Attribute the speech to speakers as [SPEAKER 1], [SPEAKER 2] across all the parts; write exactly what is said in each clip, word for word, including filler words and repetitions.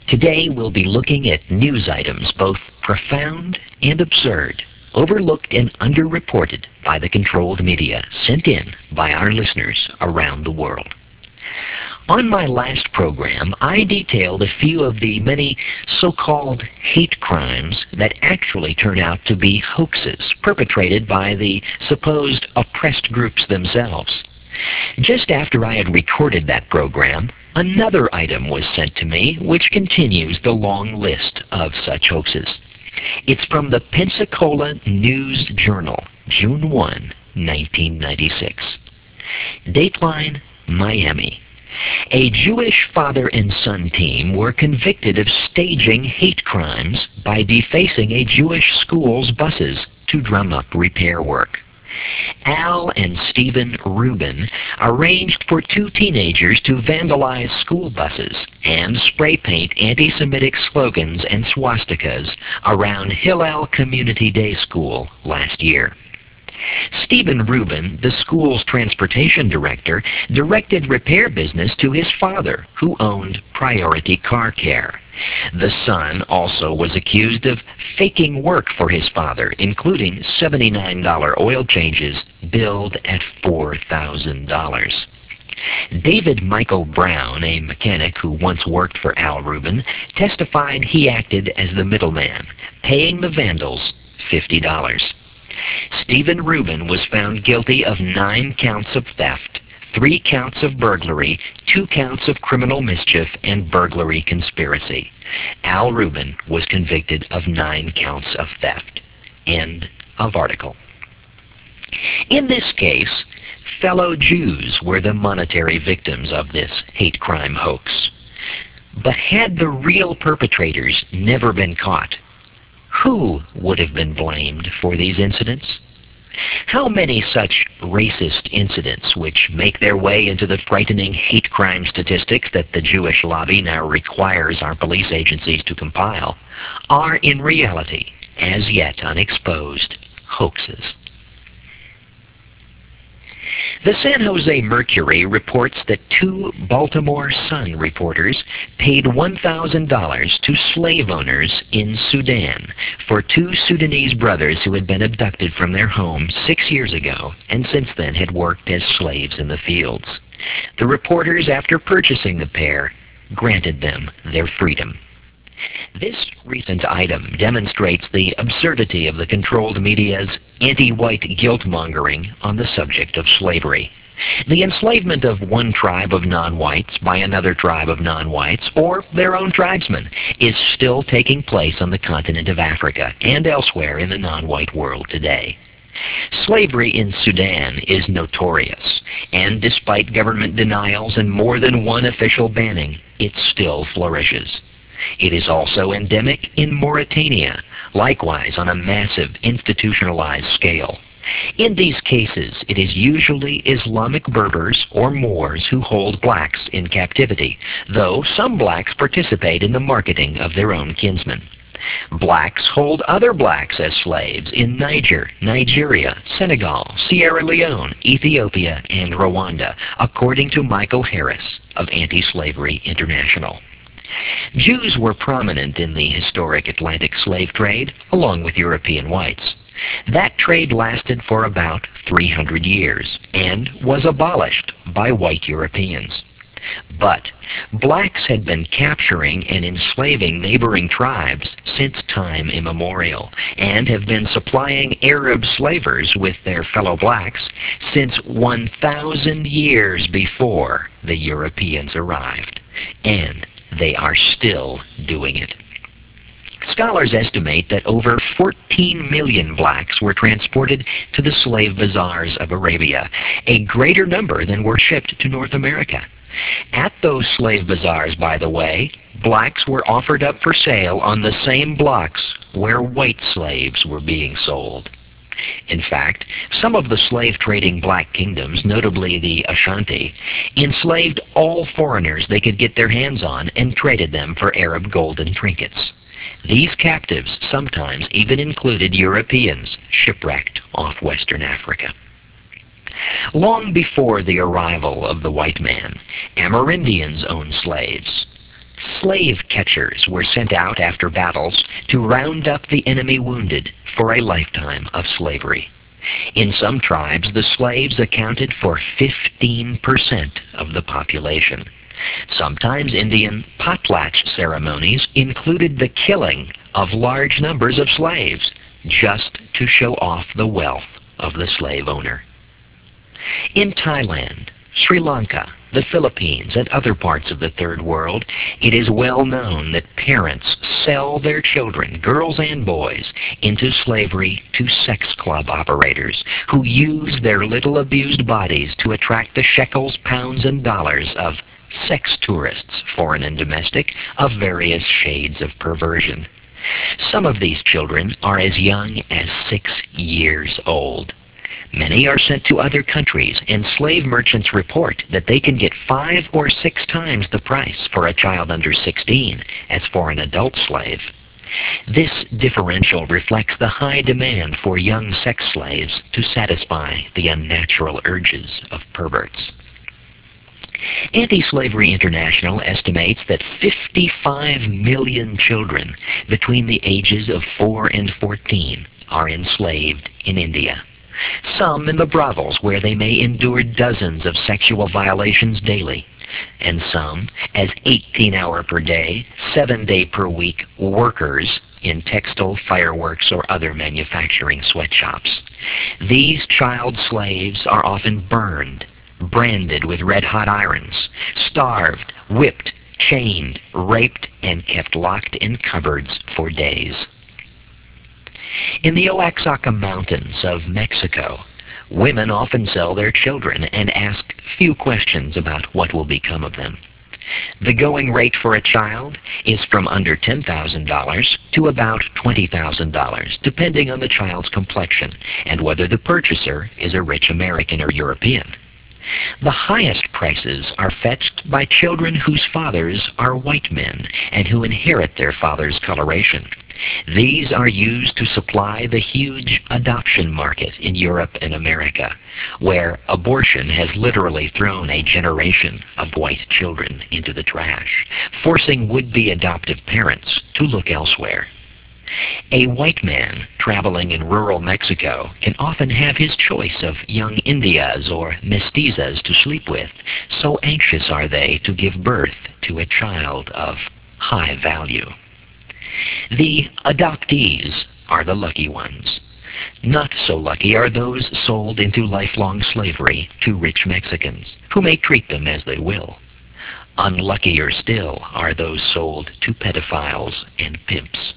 [SPEAKER 1] Today we'll be looking at news items both profound and absurd, overlooked and underreported by the controlled media, sent in by our listeners around the world. On my last program, I detailed a few of the many so-called hate crimes that actually turn out to be hoaxes perpetrated by the supposed oppressed groups themselves. Just after I had recorded that program, another item was sent to me which continues the long list of such hoaxes. It's from the Pensacola News Journal, June first, nineteen ninety-six. Dateline, Miami. A Jewish father and son team were convicted of staging hate crimes by defacing a Jewish school's buses to drum up repair work. Al and Stephen Rubin arranged for two teenagers to vandalize school buses and spray paint anti-Semitic slogans and swastikas around Hillel Community Day School last year. Stephen Rubin, the school's transportation director, directed repair business to his father, who owned Priority Car Care. The son also was accused of faking work for his father, including seventy-nine dollar oil changes billed at four thousand dollars. David Michael Brown, a mechanic who once worked for Al Rubin, testified he acted as the middleman, paying the vandals fifty dollars. Stephen Rubin was found guilty of nine counts of theft, three counts of burglary, two counts of criminal mischief, and burglary conspiracy. Al Rubin was convicted of nine counts of theft. End of article. In this case, fellow Jews were the monetary victims of this hate crime hoax. But had the real perpetrators never been caught, who would have been blamed for these incidents? How many such racist incidents, which make their way into the frightening hate crime statistics that the Jewish lobby now requires our police agencies to compile, are in reality, as yet unexposed, hoaxes? The San Jose Mercury reports that two Baltimore Sun reporters paid one thousand dollars to slave owners in Sudan for two Sudanese brothers who had been abducted from their home six years ago and since then had worked as slaves in the fields. The reporters, after purchasing the pair, granted them their freedom. This recent item demonstrates the absurdity of the controlled media's anti-white guilt-mongering on the subject of slavery. The enslavement of one tribe of non-whites by another tribe of non-whites, or their own tribesmen, is still taking place on the continent of Africa and elsewhere in the non-white world today. Slavery in Sudan is notorious, and despite government denials and more than one official banning, it still flourishes. It is also endemic in Mauritania, likewise on a massive institutionalized scale. In these cases, it is usually Islamic Berbers or Moors who hold blacks in captivity, though some blacks participate in the marketing of their own kinsmen. Blacks hold other blacks as slaves in Niger, Nigeria, Senegal, Sierra Leone, Ethiopia, and Rwanda, according to Michael Harris of Anti-Slavery International. Jews were prominent in the historic Atlantic slave trade, along with European whites. That trade lasted for about three hundred years, and was abolished by white Europeans. But blacks had been capturing and enslaving neighboring tribes since time immemorial, and have been supplying Arab slavers with their fellow blacks since one thousand years before the Europeans arrived. And they are still doing it. Scholars estimate that over fourteen million blacks were transported to the slave bazaars of Arabia, a greater number than were shipped to North America. At those slave bazaars, by the way, blacks were offered up for sale on the same blocks where white slaves were being sold. In fact, some of the slave-trading black kingdoms, notably the Ashanti, enslaved all foreigners they could get their hands on and traded them for Arab golden trinkets. These captives sometimes even included Europeans shipwrecked off Western Africa. Long before the arrival of the white man, Amerindians owned slaves. Slave catchers were sent out after battles to round up the enemy wounded for a lifetime of slavery. In some tribes, the slaves accounted for fifteen percent of the population. Sometimes Indian potlatch ceremonies included the killing of large numbers of slaves, just to show off the wealth of the slave owner. In Thailand, Sri Lanka, the Philippines, and other parts of the Third World, it is well known that parents sell their children, girls and boys, into slavery to sex club operators who use their little abused bodies to attract the shekels, pounds, and dollars of sex tourists, foreign and domestic, of various shades of perversion. Some of these children are as young as six years old. Many are sent to other countries, and slave merchants report that they can get five or six times the price for a child under sixteen as for an adult slave. This differential reflects the high demand for young sex slaves to satisfy the unnatural urges of perverts. Anti-Slavery International estimates that fifty-five million children between the ages of four and fourteen are enslaved in India. Some in the brothels where they may endure dozens of sexual violations daily, and some as eighteen-hour per day, seven-day per week workers in textile, fireworks, or other manufacturing sweatshops. These child slaves are often burned, branded with red-hot irons, starved, whipped, chained, raped, and kept locked in cupboards for days. In the Oaxaca Mountains of Mexico, women often sell their children and ask few questions about what will become of them. The going rate for a child is from under ten thousand dollars to about twenty thousand dollars, depending on the child's complexion and whether the purchaser is a rich American or European. The highest prices are fetched by children whose fathers are white men and who inherit their father's coloration. These are used to supply the huge adoption market in Europe and America, where abortion has literally thrown a generation of white children into the trash, forcing would-be adoptive parents to look elsewhere. A white man traveling in rural Mexico can often have his choice of young Indias or mestizas to sleep with, so anxious are they to give birth to a child of high value. The adoptees are the lucky ones. Not so lucky are those sold into lifelong slavery to rich Mexicans, who may treat them as they will. Unluckier still are those sold to pedophiles and pimps.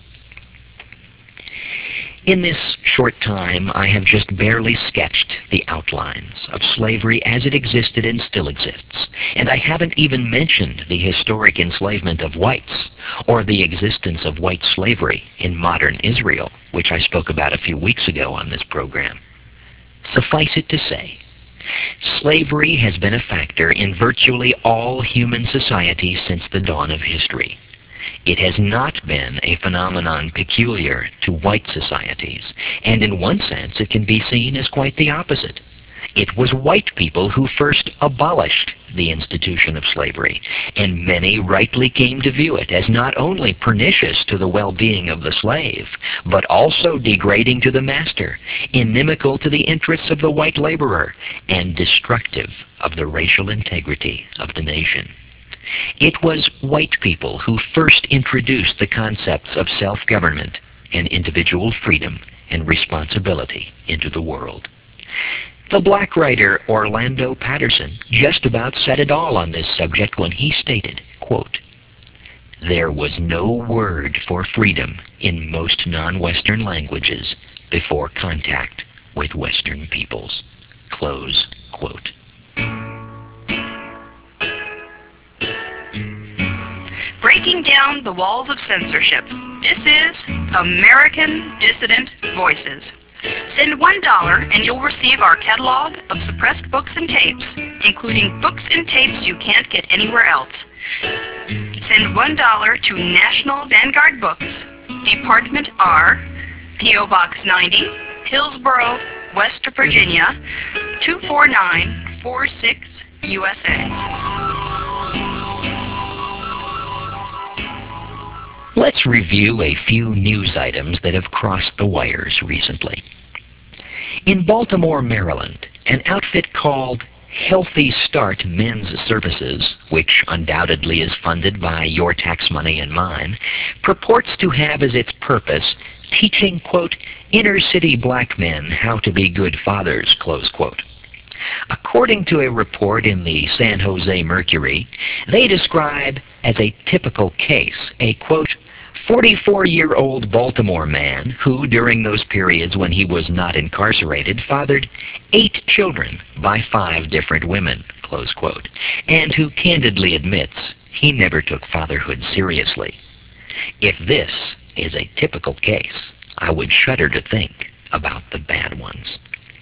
[SPEAKER 1] In this short time, I have just barely sketched the outlines of slavery as it existed and still exists, and I haven't even mentioned the historic enslavement of whites, or the existence of white slavery in modern Israel, which I spoke about a few weeks ago on this program. Suffice it to say, slavery has been a factor in virtually all human societies since the dawn of history. It has not been a phenomenon peculiar to white societies, and in one sense it can be seen as quite the opposite. It was white people who first abolished the institution of slavery, and many rightly came to view it as not only pernicious to the well-being of the slave, but also degrading to the master, inimical to the interests of the white laborer, and destructive of the racial integrity of the nation. It was white people who first introduced the concepts of self-government and individual freedom and responsibility into the world. The black writer Orlando Patterson just about said it all on this subject when he stated, quote, "There was no word for freedom in most non-Western languages before contact with Western peoples." Close quote.
[SPEAKER 2] Breaking down the walls of censorship. This is American Dissident Voices. Send one dollar and you'll receive our catalog of suppressed books and tapes, including books and tapes you can't get anywhere else. Send one dollar to National Vanguard Books, Department R, P O Box ninety, Hillsboro, West Virginia, two four nine four six, U S A.
[SPEAKER 1] Let's review a few news items that have crossed the wires recently. In Baltimore, Maryland, an outfit called Healthy Start Men's Services, which undoubtedly is funded by your tax money and mine, purports to have as its purpose teaching, quote, inner city black men how to be good fathers, close quote. According to a report in the San Jose Mercury, they describe as a typical case a, quote, forty-four-year-old Baltimore man who, during those periods when he was not incarcerated, fathered eight children by five different women, close quote, and who candidly admits he never took fatherhood seriously. If this is a typical case, I would shudder to think about the bad ones.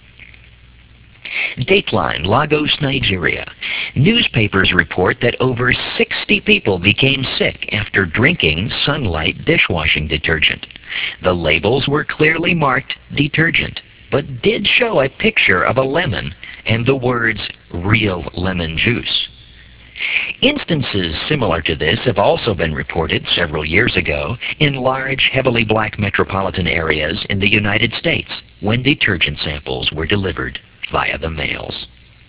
[SPEAKER 1] Dateline, Lagos, Nigeria. Newspapers report that over sixty people became sick after drinking Sunlight dishwashing detergent. The labels were clearly marked detergent, but did show a picture of a lemon and the words real lemon juice. Instances similar to this have also been reported several years ago in large, heavily black metropolitan areas in the United States when detergent samples were delivered via the mails.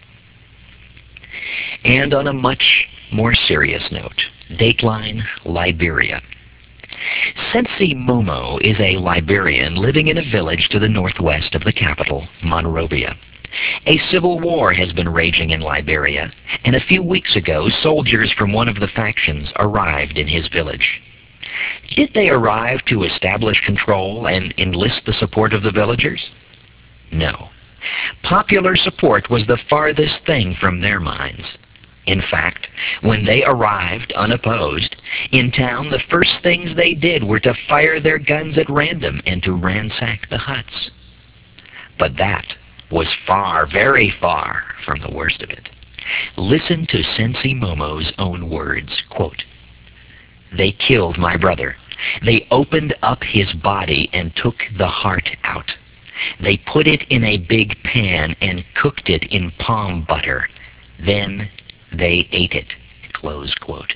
[SPEAKER 1] And on a much more serious note, Dateline, Liberia. Sensi Momo is a Liberian living in a village to the northwest of the capital, Monrovia. A civil war has been raging in Liberia, and a few weeks ago, soldiers from one of the factions arrived in his village. Did they arrive to establish control and enlist the support of the villagers? No. Popular support was the farthest thing from their minds. In fact, when they arrived unopposed, in town the first things they did were to fire their guns at random and to ransack the huts. But that was far, very far from the worst of it. Listen to Sensi Momo's own words, quote, "They killed my brother. They opened up his body and took the heart out. They put it in a big pan and cooked it in palm butter. Then they ate it," close quote.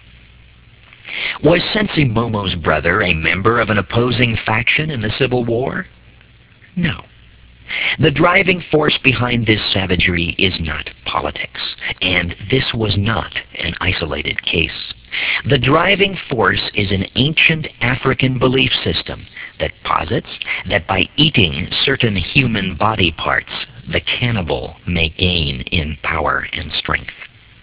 [SPEAKER 1] Was Sensi Momo's brother a member of an opposing faction in the Civil War? No. The driving force behind this savagery is not politics, and this was not an isolated case. The driving force is an ancient African belief system that posits that by eating certain human body parts, the cannibal may gain in power and strength.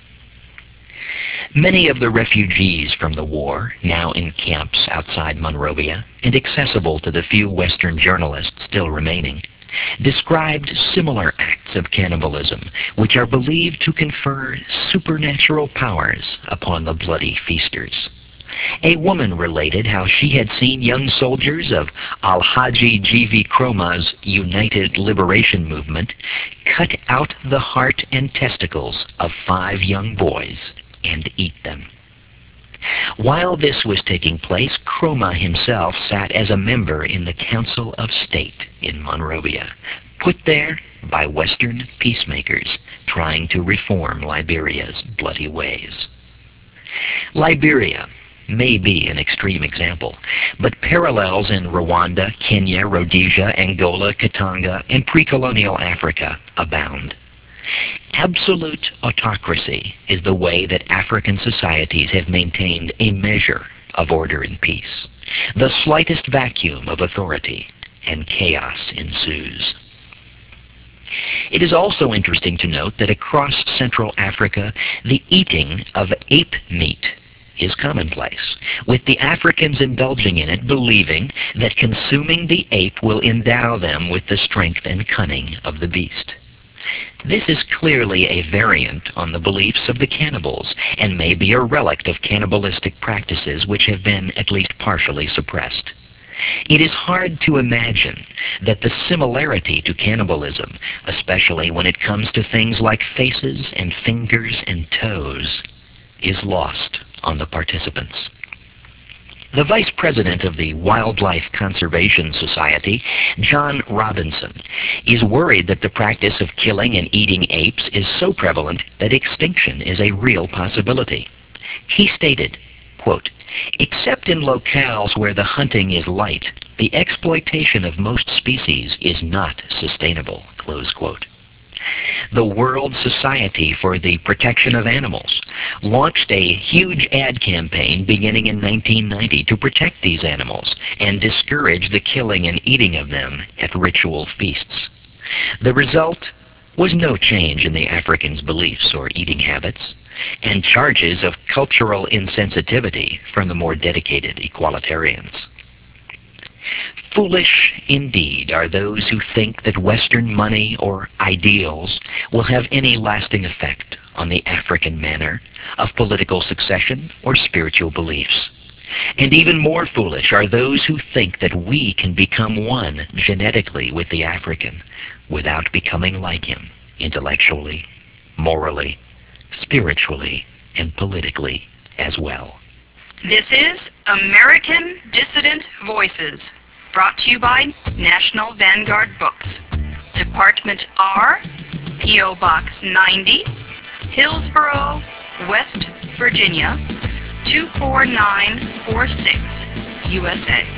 [SPEAKER 1] Many of the refugees from the war, now in camps outside Monrovia, and accessible to the few Western journalists still remaining, described similar acts of cannibalism, which are believed to confer supernatural powers upon the bloody feasters. A woman related how she had seen young soldiers of Alhaji G V Kroma's United Liberation Movement cut out the heart and testicles of five young boys and eat them. While this was taking place, Kroma himself sat as a member in the Council of State in Monrovia, put there by Western peacemakers trying to reform Liberia's bloody ways. Liberia may be an extreme example, but parallels in Rwanda, Kenya, Rhodesia, Angola, Katanga, and pre-colonial Africa abound. Absolute autocracy is the way that African societies have maintained a measure of order and peace. The slightest vacuum of authority, and chaos ensues. It is also interesting to note that across Central Africa, the eating of ape meat is commonplace, with the Africans indulging in it, believing that consuming the ape will endow them with the strength and cunning of the beast. This is clearly a variant on the beliefs of the cannibals, and may be a relic of cannibalistic practices which have been at least partially suppressed. It is hard to imagine that the similarity to cannibalism, especially when it comes to things like faces and fingers and toes, is lost on the participants. The vice president of the Wildlife Conservation Society, John Robinson, is worried that the practice of killing and eating apes is so prevalent that extinction is a real possibility. He stated, quote, Except in locales where the hunting is light, the exploitation of most species is not sustainable, close quote. The World Society for the Protection of Animals launched a huge ad campaign beginning in nineteen ninety to protect these animals and discourage the killing and eating of them at ritual feasts. The result was no change in the Africans' beliefs or eating habits, and charges of cultural insensitivity from the more dedicated equalitarians. Foolish indeed are those who think that Western money or ideals will have any lasting effect on the African manner of political succession or spiritual beliefs. And even more foolish are those who think that we can become one genetically with the African without becoming like him intellectually, morally, spiritually, and politically as well.
[SPEAKER 2] This is American Dissident Voices, brought to you by National Vanguard Books. Department R, P O Box ninety, Hillsboro, West Virginia, two four nine four six, U S A.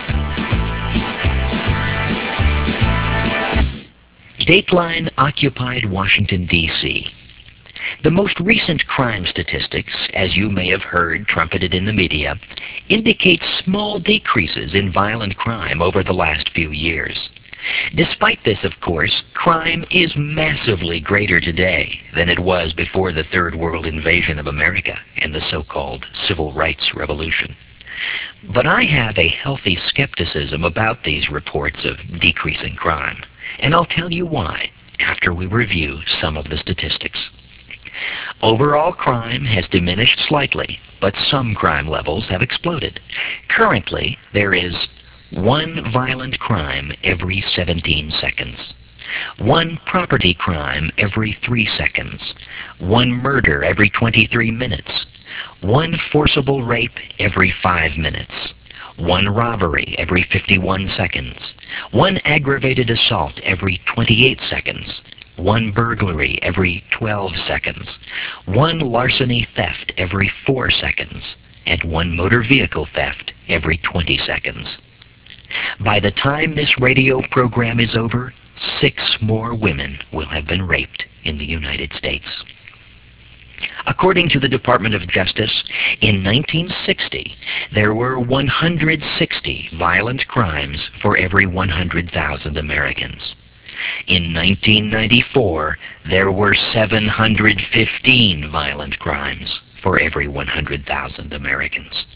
[SPEAKER 1] Dateline occupied Washington, D C The most recent crime statistics, as you may have heard trumpeted in the media, indicate small decreases in violent crime over the last few years. Despite this, of course, crime is massively greater today than it was before the Third World invasion of America and the so-called Civil Rights Revolution. But I have a healthy skepticism about these reports of decreasing crime, and I'll tell you why after we review some of the statistics. Overall crime has diminished slightly, but some crime levels have exploded. Currently, there is one violent crime every seventeen seconds, one property crime every three seconds, one murder every twenty-three minutes, one forcible rape every five minutes, one robbery every fifty-one seconds, one aggravated assault every twenty-eight seconds, one burglary every twelve seconds, one larceny theft every four seconds, and one motor vehicle theft every twenty seconds. By the time this radio program is over, six more women will have been raped in the United States. According to the Department of Justice, in nineteen sixty, there were one hundred sixty violent crimes for every one hundred thousand Americans. In nineteen ninety-four, there were seven hundred fifteen violent crimes for every one hundred thousand Americans.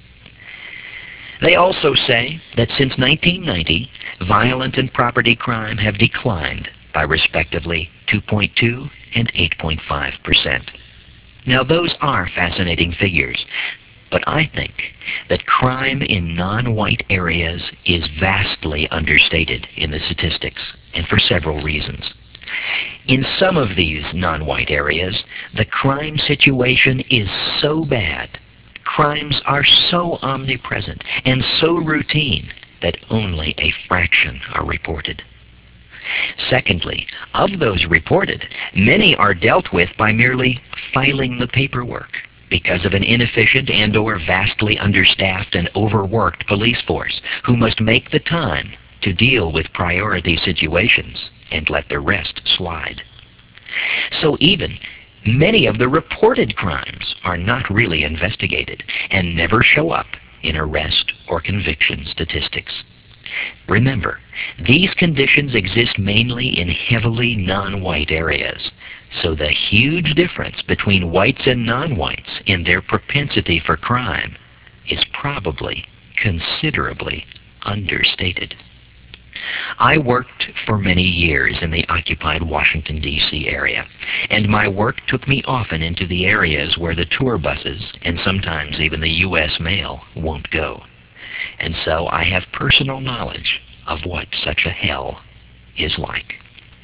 [SPEAKER 1] They also say that since nineteen ninety, violent and property crime have declined by respectively two point two and eight point five percent. Now those are fascinating figures, but I think that crime in non-white areas is vastly understated in the statistics, and for several reasons. In some of these non-white areas, the crime situation is so bad, crimes are so omnipresent and so routine that only a fraction are reported. Secondly, of those reported, many are dealt with by merely filing the paperwork because of an inefficient and or vastly understaffed and overworked police force who must make the time to deal with priority situations and let the rest slide. So even many of the reported crimes are not really investigated and never show up in arrest or conviction statistics. Remember, these conditions exist mainly in heavily non-white areas, so the huge difference between whites and non-whites in their propensity for crime is probably considerably understated. I worked for many years in the occupied Washington, D C area, and my work took me often into the areas where the tour buses, and sometimes even the U S mail, won't go. And so I have personal knowledge of what such a hell is like.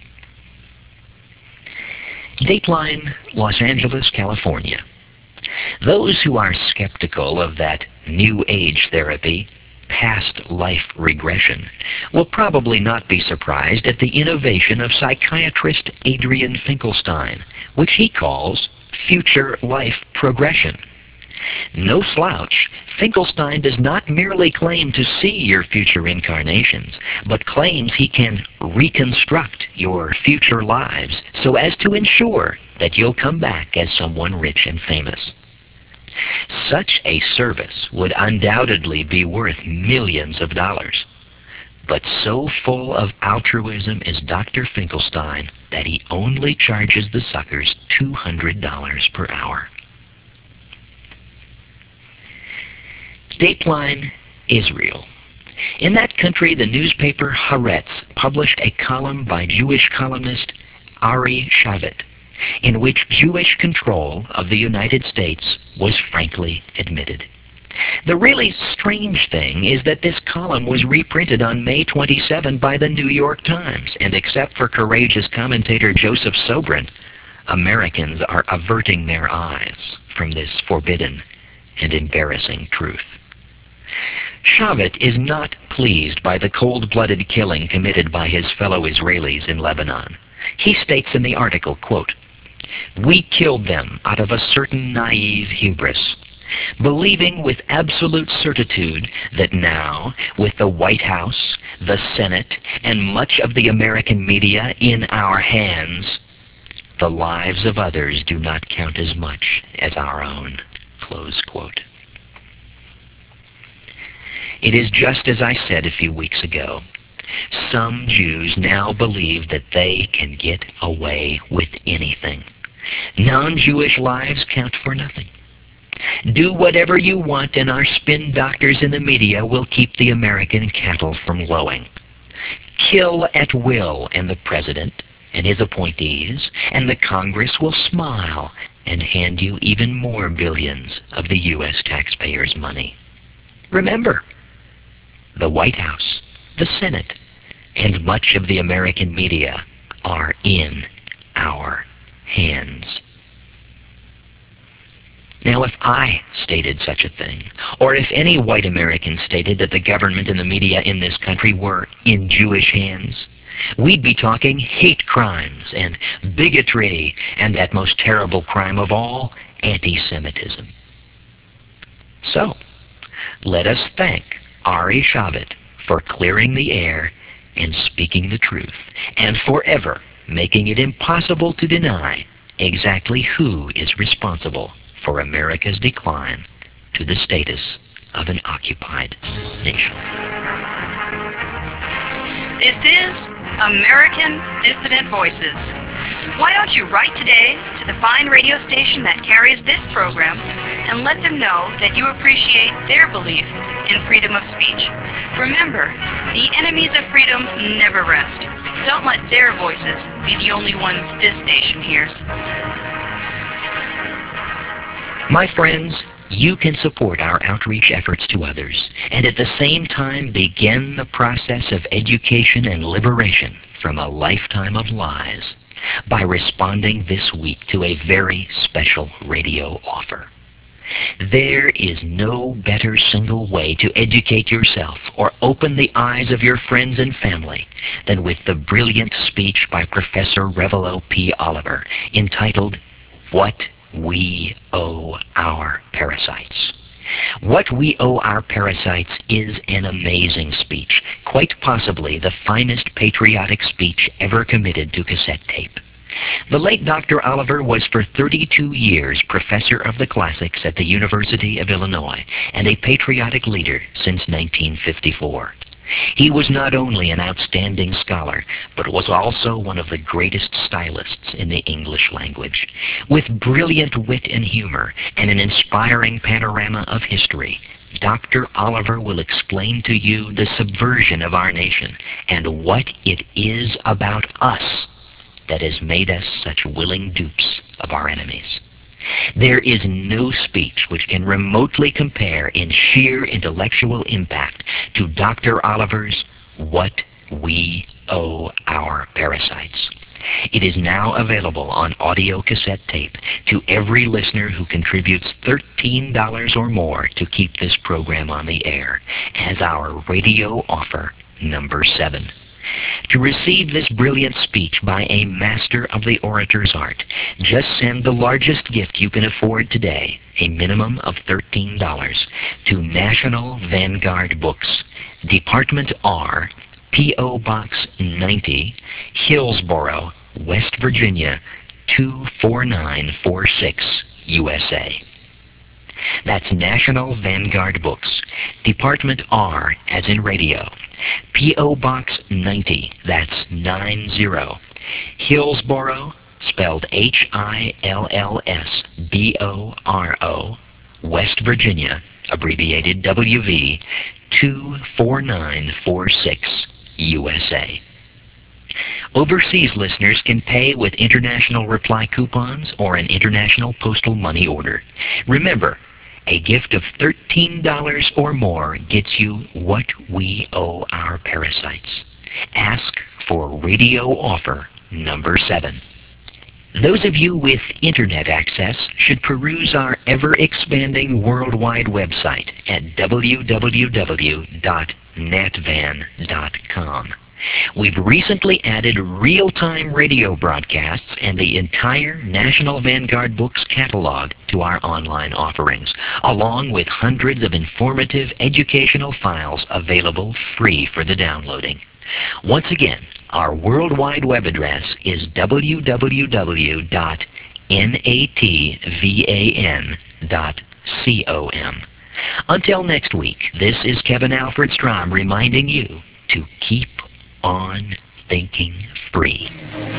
[SPEAKER 1] Dateline, Los Angeles, California. Those who are skeptical of that New Age therapy, past life regression, will probably not be surprised at the innovation of psychiatrist Adrian Finkelstein, which he calls future life progression. No slouch, Finkelstein does not merely claim to see your future incarnations, but claims he can reconstruct your future lives so as to ensure that you'll come back as someone rich and famous. Such a service would undoubtedly be worth millions of dollars. But so full of altruism is Doctor Finkelstein that he only charges the suckers two hundred dollars per hour. Dateline Israel. In that country, the newspaper Haaretz published a column by Jewish columnist Ari Shavit, in which Jewish control of the United States was frankly admitted. The really strange thing is that this column was reprinted on May twenty-seventh by the New York Times, and except for courageous commentator Joseph Sobran, Americans are averting their eyes from this forbidden and embarrassing truth. Shavit is not pleased by the cold-blooded killing committed by his fellow Israelis in Lebanon. He states in the article, quote, "We killed them out of a certain naive hubris, believing with absolute certitude that now, with the White House, the Senate, and much of the American media in our hands, the lives of others do not count as much as our own." Close quote. It is just as I said a few weeks ago. Some Jews now believe that they can get away with anything. Non-Jewish lives count for nothing. Do whatever you want and our spin doctors in the media will keep the American cattle from lowing. Kill at will and the President and his appointees and the Congress will smile and hand you even more billions of the U S taxpayers' money. Remember, the White House, the Senate, and much of the American media are in our hands. Now, if I stated such a thing, or if any white American stated that the government and the media in this country were in Jewish hands, we'd be talking hate crimes and bigotry and that most terrible crime of all, anti-Semitism. So, let us thank Ari Shavit for clearing the air and speaking the truth, and forever making it impossible to deny exactly who is responsible for America's decline to the status of an occupied nation.
[SPEAKER 2] This is American Dissident Voices. Why don't you write today to the fine radio station that carries this program and let them know that you appreciate their belief in freedom of speech. Remember, the enemies of freedom never rest. Don't let their voices be the only ones this station hears.
[SPEAKER 1] My friends, you can support our outreach efforts to others and at the same time begin the process of education and liberation from a lifetime of lies by responding this week to a very special radio offer. There is no better single way to educate yourself or open the eyes of your friends and family than with the brilliant speech by Professor Revelo P. Oliver entitled, What We Owe Our Parasites. What We Owe Our Parasites is an amazing speech, quite possibly the finest patriotic speech ever committed to cassette tape. The late Doctor Oliver was for thirty-two years professor of the classics at the University of Illinois and a patriotic leader since nineteen fifty-four. He was not only an outstanding scholar, but was also one of the greatest stylists in the English language. With brilliant wit and humor and an inspiring panorama of history, Doctor Oliver will explain to you the subversion of our nation and what it is about us that has made us such willing dupes of our enemies. There is no speech which can remotely compare in sheer intellectual impact to Doctor Oliver's What We Owe Our Parasites. It is now available on audio cassette tape to every listener who contributes thirteen dollars or more to keep this program on the air as our radio offer number seven. To receive this brilliant speech by a master of the orator's art, just send the largest gift you can afford today, a minimum of thirteen dollars, to National Vanguard Books, Department R, P O. Box ninety, Hillsboro, West Virginia, two four nine four six, U S A. That's National Vanguard Books, Department R as in radio, P O. Box ninety, that's nine zero, Hillsboro, spelled H I L L S B O R O, West Virginia, abbreviated W V, two four nine four six, U S A. Overseas listeners can pay with international reply coupons or an international postal money order. Remember, a gift of thirteen dollars or more gets you what we owe our parasites. Ask for radio offer number seven. Those of you with internet access should peruse our ever-expanding worldwide website at w w w dot natvan dot com. We've recently added real-time radio broadcasts and the entire National Vanguard Books catalog to our online offerings, along with hundreds of informative educational files available free for the downloading. Once again, our worldwide web address is w w w dot natvan dot com. Until next week, this is Kevin Alfred Strom reminding you to keep on thinking free.